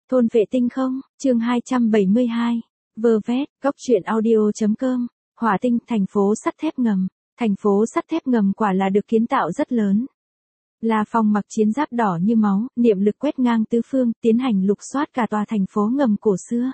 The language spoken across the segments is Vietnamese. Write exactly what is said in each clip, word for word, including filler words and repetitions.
Thôn vệ tinh không, chương hai trăm bảy mươi hai. Vơ vét, góc truyện audio.com. Hỏa tinh, thành phố sắt thép ngầm. Thành phố sắt thép ngầm quả là được kiến tạo rất lớn. La Phong mặc chiến giáp đỏ như máu, niệm lực quét ngang tứ phương, tiến hành lục soát cả tòa thành phố ngầm cổ xưa.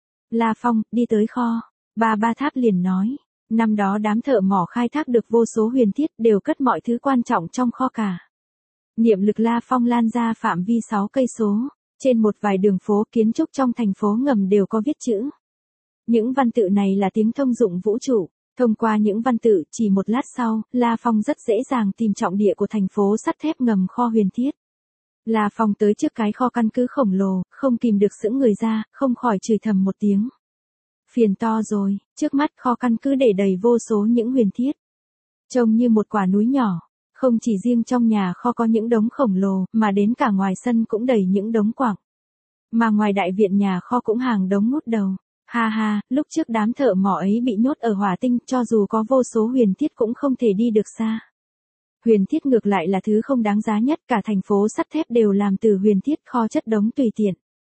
La Phong, đi tới kho. Ba Ba Tháp liền nói. Năm đó đám thợ mỏ khai thác được vô số huyền thiết, đều cất mọi thứ quan trọng trong kho cả. Niệm lực La Phong lan ra phạm vi sáu cây số. Trên một vài đường phố kiến trúc trong thành phố ngầm đều có viết chữ. Những văn tự này là tiếng thông dụng vũ trụ. Thông qua những văn tự, chỉ một lát sau, La Phong rất dễ dàng tìm trọng địa của thành phố sắt thép ngầm kho huyền thiết. La Phong tới trước cái kho căn cứ khổng lồ, không kìm được sững người ra, không khỏi chửi thầm một tiếng. Phiền to rồi, trước mắt kho căn cứ để đầy vô số những huyền thiết. Trông như một quả núi nhỏ. Không chỉ riêng trong nhà kho có những đống khổng lồ, mà đến cả ngoài sân cũng đầy những đống quặng. Mà ngoài đại viện nhà kho cũng hàng đống ngút đầu. Ha ha, lúc trước đám thợ mỏ ấy bị nhốt ở hỏa tinh, cho dù có vô số huyền thiết cũng không thể đi được xa. Huyền thiết ngược lại là thứ không đáng giá nhất, cả thành phố sắt thép đều làm từ huyền thiết, kho chất đống tùy tiện.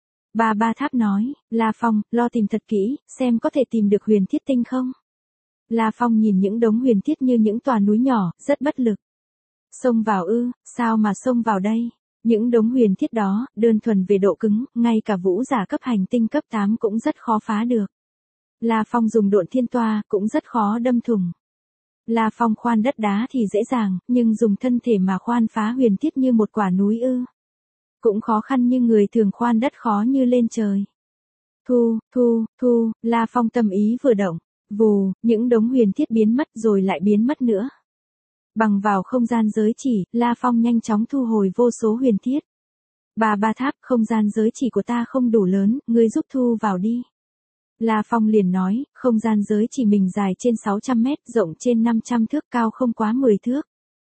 Ba Ba Tháp nói, La Phong, lo tìm thật kỹ, xem có thể tìm được huyền thiết tinh không. La Phong nhìn những đống huyền thiết như những tòa núi nhỏ, rất bất lực. Xông vào ư, sao mà xông vào đây? Những đống huyền thiết đó, đơn thuần về độ cứng, ngay cả vũ giả cấp hành tinh cấp tám cũng rất khó phá được. La Phong dùng độn thiên toa, cũng rất khó đâm thủng. La Phong khoan đất đá thì dễ dàng, nhưng dùng thân thể mà khoan phá huyền thiết như một quả núi ư. Cũng khó khăn như người thường khoan đất khó như lên trời. Thu, thu, thu, La Phong tâm ý vừa động, vù, những đống huyền thiết biến mất rồi lại biến mất nữa. Bằng vào không gian giới chỉ, La Phong nhanh chóng thu hồi vô số huyền thiết. Ba Ba Tháp, không gian giới chỉ của ta không đủ lớn, ngươi giúp thu vào đi. La Phong liền nói, không gian giới chỉ mình dài trên sáu trăm mét, rộng trên năm trăm thước, cao không quá mười thước.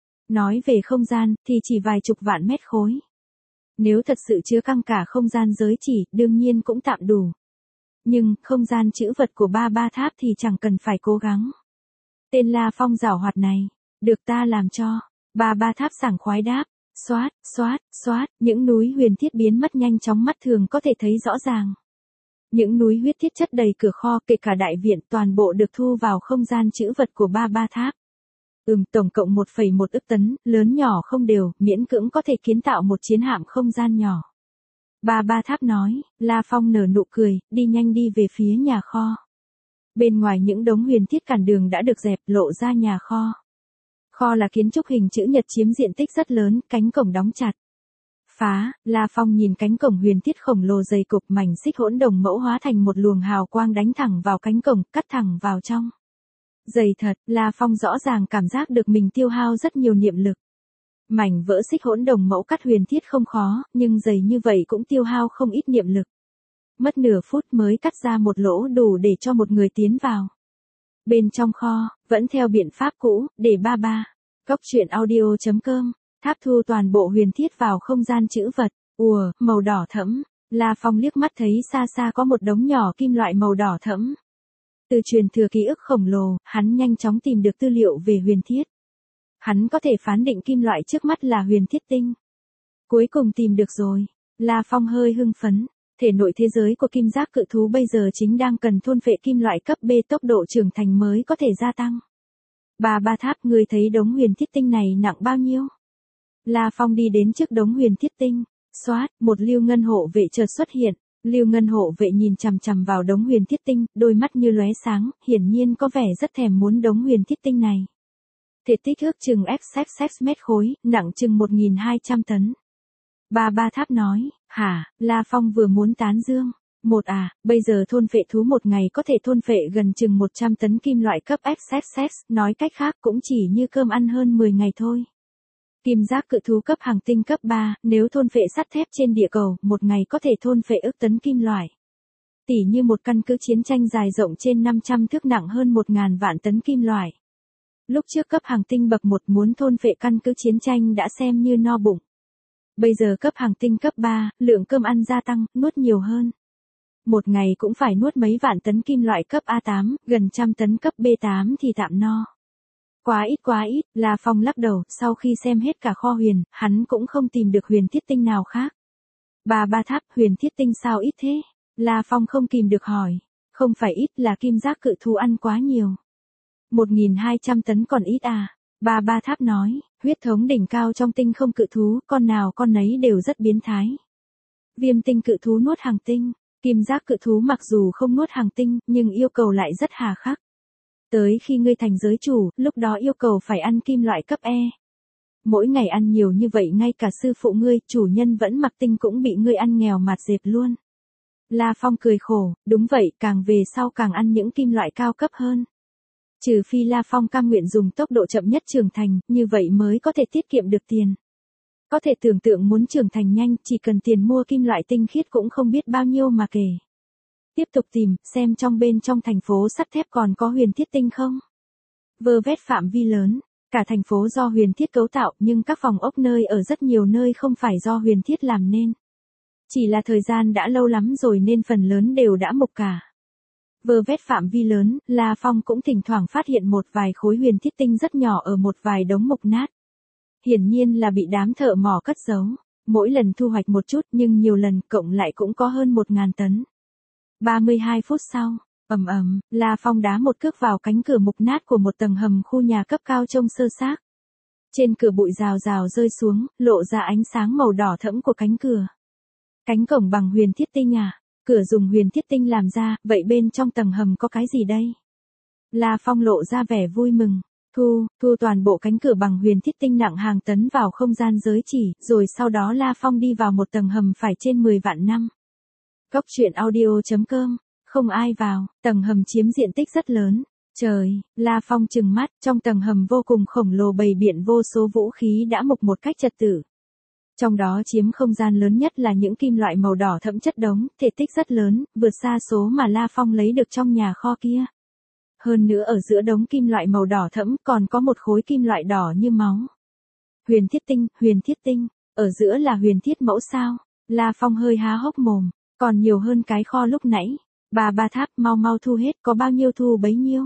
Nói về không gian, thì chỉ vài chục vạn mét khối. Nếu thật sự chứa căng cả không gian giới chỉ, đương nhiên cũng tạm đủ. Nhưng, không gian trữ vật của Ba Ba Tháp thì chẳng cần phải cố gắng. Tên La Phong giảo hoạt này. Được ta làm cho. Ba Ba Tháp sảng khoái đáp. Xoát, xoát, xoát, những núi huyền thiết biến mất nhanh chóng, mắt thường có thể thấy rõ ràng. Những núi huyết thiết chất đầy cửa kho, kể cả đại viện, toàn bộ được thu vào không gian trữ vật của Ba Ba Tháp. Ừm, tổng cộng một phẩy một ức tấn, lớn nhỏ không đều, miễn cưỡng có thể kiến tạo một chiến hạm không gian nhỏ. Ba Ba Tháp nói, La Phong nở nụ cười, đi nhanh đi về phía nhà kho. Bên ngoài những đống huyền thiết cản đường đã được dẹp, lộ ra nhà kho. Kho là kiến trúc hình chữ nhật chiếm diện tích rất lớn, cánh cổng đóng chặt. Phá, La Phong nhìn cánh cổng huyền thiết khổng lồ dày cục, mảnh xích hỗn đồng mẫu hóa thành một luồng hào quang đánh thẳng vào cánh cổng, cắt thẳng vào trong. Dày thật, La Phong rõ ràng cảm giác được mình tiêu hao rất nhiều niệm lực. Mảnh vỡ xích hỗn đồng mẫu cắt huyền thiết không khó, nhưng dày như vậy cũng tiêu hao không ít niệm lực. Mất nửa phút mới cắt ra một lỗ đủ để cho một người tiến vào. Bên trong kho, vẫn theo biện pháp cũ, để ba ba. Góc truyện audio.com. Tháp thu toàn bộ huyền thiết vào không gian trữ vật. Ùa, màu đỏ thẫm. La Phong liếc mắt thấy xa xa có một đống nhỏ kim loại màu đỏ thẫm. Từ truyền thừa ký ức khổng lồ, hắn nhanh chóng tìm được tư liệu về huyền thiết. Hắn có thể phán định kim loại trước mắt là huyền thiết tinh. Cuối cùng tìm được rồi. La Phong hơi hưng phấn. Thể nội thế giới của kim giác cự thú bây giờ chính đang cần thôn phệ kim loại cấp B, tốc độ trưởng thành mới có thể gia tăng. Ba Ba Tháp, ngươi thấy đống huyền thiết tinh này nặng bao nhiêu? La Phong đi đến trước đống huyền thiết tinh. Xoát, một Lưu Ngân hộ vệ chợt xuất hiện. Lưu Ngân hộ vệ nhìn chằm chằm vào đống huyền thiết tinh, đôi mắt như lóe sáng, hiển nhiên có vẻ rất thèm muốn đống huyền thiết tinh này. Thể tích ước chừng xxx mét khối, nặng chừng một nghìn hai trăm tấn. Ba Ba Tháp nói, hả, La Phong vừa muốn tán dương. Một à, bây giờ thôn phệ thú một ngày có thể thôn phệ gần chừng một trăm tấn kim loại cấp xxx, nói cách khác cũng chỉ như cơm ăn hơn mười ngày thôi. Kim giác cự thú cấp hành tinh cấp ba, nếu thôn phệ sắt thép trên địa cầu, một ngày có thể thôn phệ ức tấn kim loại. Tỉ như một căn cứ chiến tranh dài rộng trên năm trăm thước nặng hơn một nghìn vạn tấn kim loại. Lúc trước cấp hành tinh bậc một muốn thôn phệ căn cứ chiến tranh đã xem như no bụng. Bây giờ cấp hành tinh cấp ba, lượng cơm ăn gia tăng, nuốt nhiều hơn. Một ngày cũng phải nuốt mấy vạn tấn kim loại cấp A tám, gần trăm tấn cấp B tám thì tạm no. Quá ít quá ít, La Phong lắc đầu, sau khi xem hết cả kho huyền, hắn cũng không tìm được huyền thiết tinh nào khác. Ba ba tháp, huyền thiết tinh sao ít thế? La Phong không kìm được hỏi. Không phải ít, là kim giác cự thú ăn quá nhiều. một nghìn hai trăm tấn còn ít à? Ba ba tháp nói, huyết thống đỉnh cao trong tinh không cự thú, con nào con nấy đều rất biến thái. Viêm tinh cự thú nuốt hàng tinh, kim giác cự thú mặc dù không nuốt hàng tinh, nhưng yêu cầu lại rất hà khắc. Tới khi ngươi thành giới chủ, lúc đó yêu cầu phải ăn kim loại cấp E. Mỗi ngày ăn nhiều như vậy ngay cả sư phụ ngươi, chủ nhân vẫn mặc tinh cũng bị ngươi ăn nghèo mạt dẹp luôn. La Phong cười khổ, đúng vậy, càng về sau càng ăn những kim loại cao cấp hơn. Trừ phi La Phong cam nguyện dùng tốc độ chậm nhất trưởng thành, như vậy mới có thể tiết kiệm được tiền. Có thể tưởng tượng muốn trưởng thành nhanh, chỉ cần tiền mua kim loại tinh khiết cũng không biết bao nhiêu mà kể. Tiếp tục tìm, xem trong bên trong thành phố sắt thép còn có huyền thiết tinh không? Vơ vét phạm vi lớn, cả thành phố do huyền thiết cấu tạo, nhưng các phòng ốc nơi ở rất nhiều nơi không phải do huyền thiết làm nên. Chỉ là thời gian đã lâu lắm rồi nên phần lớn đều đã mục cả. Vơ vét phạm vi lớn, La Phong cũng thỉnh thoảng phát hiện một vài khối huyền thiết tinh rất nhỏ ở một vài đống mục nát. Hiển nhiên là bị đám thợ mỏ cất giấu. Mỗi lần thu hoạch một chút nhưng nhiều lần cộng lại cũng có hơn một ngàn tấn. ba mươi hai phút sau, ầm ầm, La Phong đá một cước vào cánh cửa mục nát của một tầng hầm khu nhà cấp cao trông sơ xác. Trên cửa bụi rào rào rơi xuống, lộ ra ánh sáng màu đỏ thẫm của cánh cửa. Cánh cổng bằng huyền thiết tinh à? Cửa dùng huyền thiết tinh làm ra, vậy bên trong tầng hầm có cái gì đây? La Phong lộ ra vẻ vui mừng. Thu, thu toàn bộ cánh cửa bằng huyền thiết tinh nặng hàng tấn vào không gian giới chỉ, rồi sau đó La Phong đi vào một tầng hầm phải trên mười vạn năm. Góc truyện audio chấm com, không ai vào, tầng hầm chiếm diện tích rất lớn. Trời, La Phong trừng mắt, trong tầng hầm vô cùng khổng lồ bày biện vô số vũ khí đã mục một cách trật tự. Trong đó chiếm không gian lớn nhất là những kim loại màu đỏ thẫm chất đống, thể tích rất lớn, vượt xa số mà La Phong lấy được trong nhà kho kia. Hơn nữa ở giữa đống kim loại màu đỏ thẫm còn có một khối kim loại đỏ như máu. Huyền thiết tinh, huyền thiết tinh, ở giữa là huyền thiết mẫu sao? La Phong hơi há hốc mồm, còn nhiều hơn cái kho lúc nãy. Ba ba tháp, mau mau thu hết, có bao nhiêu thu bấy nhiêu.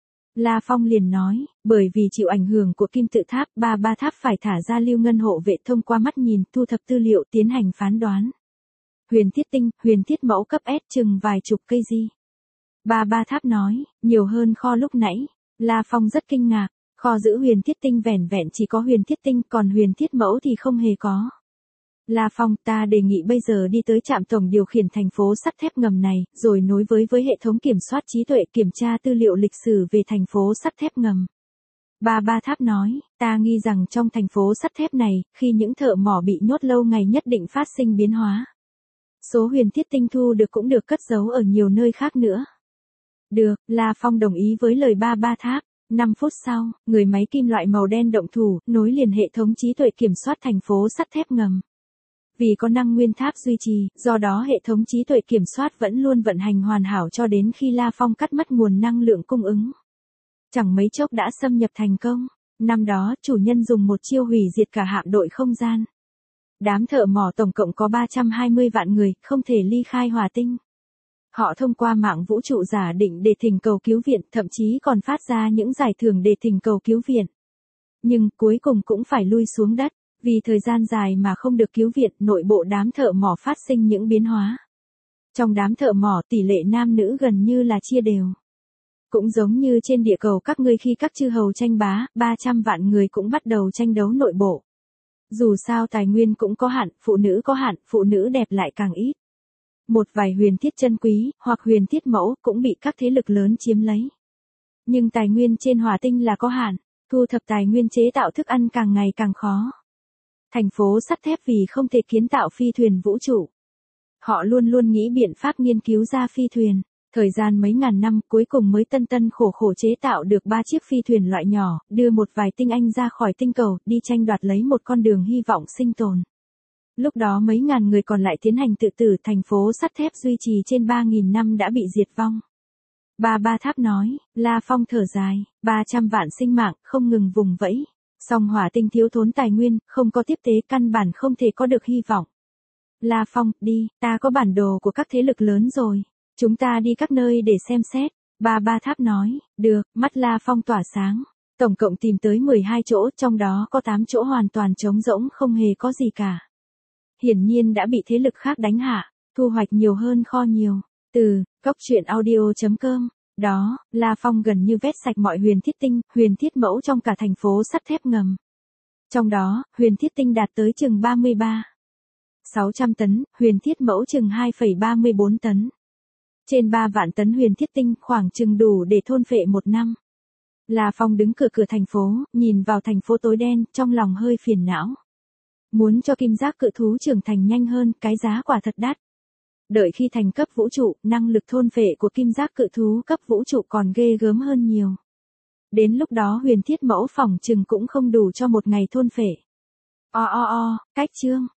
La Phong liền nói, bởi vì chịu ảnh hưởng của kim tự tháp, ba ba tháp phải thả ra lưu ngân hộ vệ thông qua mắt nhìn, thu thập tư liệu, tiến hành phán đoán. Huyền thiết tinh, huyền thiết mẫu cấp S chừng vài chục cây gì. Ba ba tháp nói, nhiều hơn kho lúc nãy. La Phong rất kinh ngạc, kho giữ huyền thiết tinh vẻn vẹn chỉ có huyền thiết tinh, còn huyền thiết mẫu thì không hề có. La Phong, ta đề nghị bây giờ đi tới trạm tổng điều khiển thành phố sắt thép ngầm này, rồi nối với với hệ thống kiểm soát trí tuệ kiểm tra tư liệu lịch sử về thành phố sắt thép ngầm. Ba ba tháp nói, ta nghi rằng trong thành phố sắt thép này, khi những thợ mỏ bị nhốt lâu ngày nhất định phát sinh biến hóa. Số huyền thiết tinh thu được cũng được cất giấu ở nhiều nơi khác nữa. Được, La Phong đồng ý với lời ba ba tháp. năm phút sau, người máy kim loại màu đen động thủ, nối liền hệ thống trí tuệ kiểm soát thành phố sắt thép ngầm. Vì có năng nguyên tháp duy trì, do đó hệ thống trí tuệ kiểm soát vẫn luôn vận hành hoàn hảo cho đến khi La Phong cắt mất nguồn năng lượng cung ứng. Chẳng mấy chốc đã xâm nhập thành công. Năm đó, chủ nhân dùng một chiêu hủy diệt cả hạm đội không gian. Đám thợ mỏ tổng cộng có ba trăm hai mươi vạn người, không thể ly khai hỏa tinh. Họ thông qua mạng vũ trụ giả định để thỉnh cầu cứu viện, thậm chí còn phát ra những giải thưởng để thỉnh cầu cứu viện. Nhưng cuối cùng cũng phải lui xuống đất, vì thời gian dài mà không được cứu viện, nội bộ đám thợ mỏ phát sinh những biến hóa. Trong đám thợ mỏ tỷ lệ nam nữ gần như là chia đều. Cũng giống như trên địa cầu các ngươi khi các chư hầu tranh bá, ba trăm vạn người cũng bắt đầu tranh đấu nội bộ. Dù sao tài nguyên cũng có hạn, phụ nữ có hạn, phụ nữ đẹp lại càng ít. Một vài huyền thiết chân quý, hoặc huyền thiết mẫu, cũng bị các thế lực lớn chiếm lấy. Nhưng tài nguyên trên hỏa tinh là có hạn, thu thập tài nguyên chế tạo thức ăn càng ngày càng khó. Thành phố sắt thép vì không thể kiến tạo phi thuyền vũ trụ. Họ luôn luôn nghĩ biện pháp nghiên cứu ra phi thuyền. Thời gian mấy ngàn năm cuối cùng mới tân tân khổ khổ chế tạo được ba chiếc phi thuyền loại nhỏ, đưa một vài tinh anh ra khỏi tinh cầu, đi tranh đoạt lấy một con đường hy vọng sinh tồn. Lúc đó mấy ngàn người còn lại tiến hành tự tử, thành phố sắt thép duy trì trên ba nghìn năm đã bị diệt vong. Ba ba tháp nói, La Phong thở dài, ba trăm vạn sinh mạng, không ngừng vùng vẫy. Song hỏa tinh thiếu thốn tài nguyên, không có tiếp tế, căn bản không thể có được hy vọng. La Phong, đi, ta có bản đồ của các thế lực lớn rồi. Chúng ta đi các nơi để xem xét. Ba ba tháp nói, được, mắt La Phong tỏa sáng. Tổng cộng tìm tới mười hai chỗ, trong đó có tám chỗ hoàn toàn trống rỗng không hề có gì cả. hiển nhiên đã bị thế lực khác đánh hạ, thu hoạch nhiều hơn kho nhiều. Từ cốc truyện audio.com, đó, La Phong gần như vét sạch mọi huyền thiết tinh, huyền thiết mẫu trong cả thành phố sắt thép ngầm. Trong đó, huyền thiết tinh đạt tới chừng ba mươi ba phẩy sáu trăm tấn, huyền thiết mẫu chừng hai phẩy ba mươi bốn tấn. Trên ba vạn tấn huyền thiết tinh khoảng chừng đủ để thôn phệ một năm. La Phong đứng cửa cửa thành phố, nhìn vào thành phố tối đen, trong lòng hơi phiền não. Muốn cho kim giác cự thú trưởng thành nhanh hơn, cái giá quả thật đắt. Đợi khi thành cấp vũ trụ, năng lực thôn phệ của kim giác cự thú cấp vũ trụ còn ghê gớm hơn nhiều. Đến lúc đó huyền thiết mẫu phỏng chừng cũng không đủ cho một ngày thôn phệ. O o o, cách chương.